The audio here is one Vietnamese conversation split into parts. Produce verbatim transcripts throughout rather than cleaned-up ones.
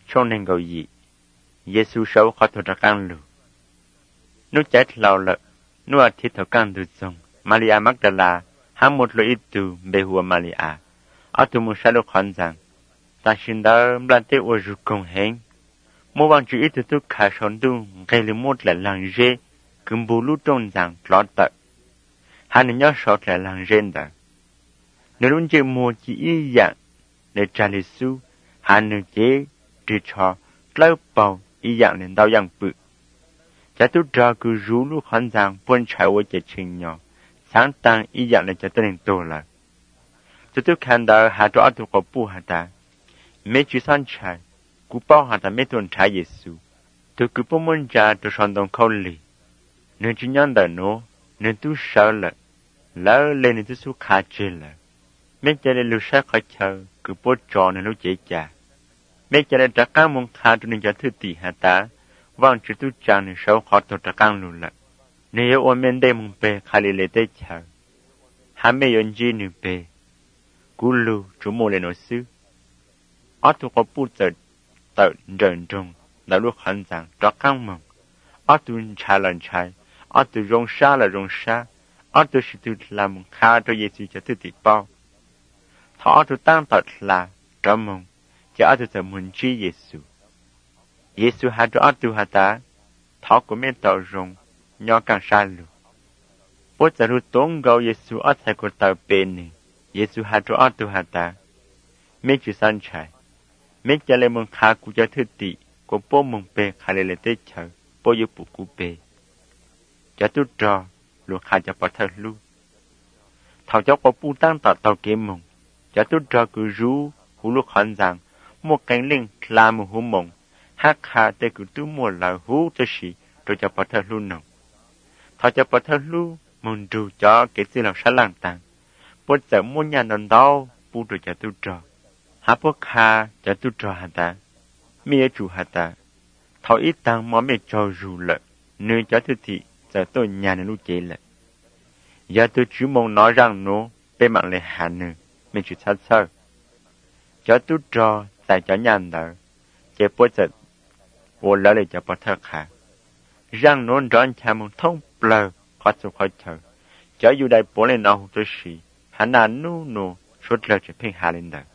trong nên gọi gì Giêsu sâu khó thọ căng lù nó chết lâu lợ nó ở thiết thọ căng từ sông Maria Magdala ham một lối ít từ bề hùa Maria ở từ một sao khẩn rằng ta xin đó làm thế ở rụt công hẹn một bằng chữ ít từ tôi khá sống tu gây lên một là làng dê cứ bù lú trong rằng lót tợ hai người nhớ sót là làng dê đó nếu luôn chơi mua chỉ ý dạng để trả lời su hai người chế trừ cho lâu bầu ý dạng lên đau dạng bự cha tôi cho cứ rú lúc khán rằng buôn trái với chế trình nhỏ sáng tăng ý dạng lên cho tôi nên tổ là tôi tôi看到hai chỗ tôi có bu hạt ta mấy chú san trái cú bao hạt ta mấy tuần trái Giêsu tôi cứ bố muốn ra tôi sang đồng khâu lì nên chỉ nhận đời nó nên tôi sợ là lỡ lên nên tôi xuống khá chế là mấy cha để lưu sát khỏi chờ cứ bố trò nên lúc dễ chả mấy cha để trả cá mong khá cho nên cho thứ tỷ hạt ta vang chỉ tôi chẳng nên sâu khó tôi trả cá luôn là nếu ôm men đây mong bề khá lì lệ tê chờ hai mấy yon gì nữa bề cú lưu chú mô lên nói sư ở tôi có bút tờ tờ rợn rung đã lúc hẳn rằng trả cá mong ở tôi trái lần trái ở tôi rong xa là rong xa ở tôi sẽ tôi làm khá cho Giêsu cho tôi tỷ bao thọ tôi tăng tật là trả mong cho ở tôi sẽ muốn chi Giêsu Giêsu hai cho ở tôi hả ta thọ của mình tàu rong nhỏ càng xa luôn bố sẽ lúc tốn gấu Giêsu ở tại của tàu bên này Giêsu hai cho ở tôi hả ta mấy chữ san trái mấy cha lên mong khá của cho thứ tỷ của bố mong bê khá lên lên tới chờ bố yếu bố của bê cho tôi trò luôn khá cho bà thơ lưu thảo cho có bù tăng tạo tàu kế mong cho tôi trò cứ rú hú lúc hẳn rằng một cánh linh là một hú mong hát khá tê cứ tôi mua là hú cho xí rồi cho bà thơ lưu nồng thảo cho bà thơ lưu mong rù cho cái gì là sát làng tàng bố giờ mua nhà nón đau bù rồi cho tôi trò há bố khá cho tôi trò hả ta mẹ chủ hả ta thảo ít tăng mó mẹ cho rù lợi nơi cho tôi thị giờ tôi nhà này lúc chế lại giờ tôi chỉ mong nói rằng nó bên mạng lại hà nữ mình chỉ sát sơ cho tôi cho tại cho nhà đó chế bố giật vô lỡ lại cho bó thơ khả rằng nó rõn cha mong thông bờ khó sụp khó chờ cho dù đại bố lên nào tôi xí hắn là nu nu suốt lời chỉ phênh hà lên đó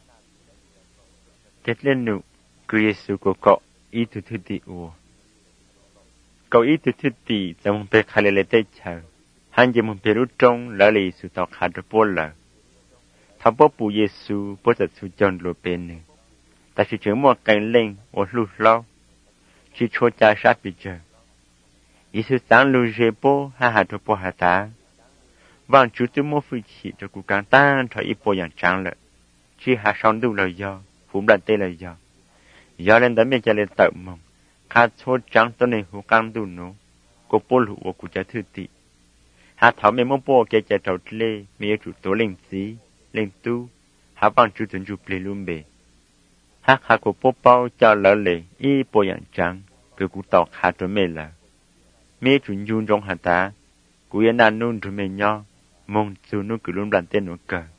kết lên nụ cứ Giêsu của cậu ý thứ thứ tỷ ua cậu ý thứ thứ tỷ giờ mong bê khá lê lê tê chờ hắn giờ mong bê rút trong lỡ lì sự tỏ khá cho bố lỡ thảo bố bù Giêsu bố giật sự chọn lùa bên này ta chỉ chứng một cánh lên ở lù lâu chỉ cho cha sát bị chờ Giêsu sáng lù dê bố ha hà cho bố hà ta vang chú tôi mua phi chỉ cho cụ càng tan cho ít bố dạng trắng lợ chỉ hà xong đủ lời do phụng đặt tê lời do do lên đến bên cha lên tự mong khá chốt trắng tôi này hữu căng đủ nó cô bố lụ của cụ cha thư tị hà thảo mẹ mong bố kê cha trâu lê mẹ chủ tố lên xí lên tu hà bằng chú tuần chụp lê luôn bề hà hà của bố bao cho lỡ lệ y bố dạng trắng cứ cụ tỏ khá cho mẹ là mẹ chủ nhung trong hà ta cụ yên đàn nôn cho mẹ nhỏ mong chú nó cứ luôn làm tên nó cờ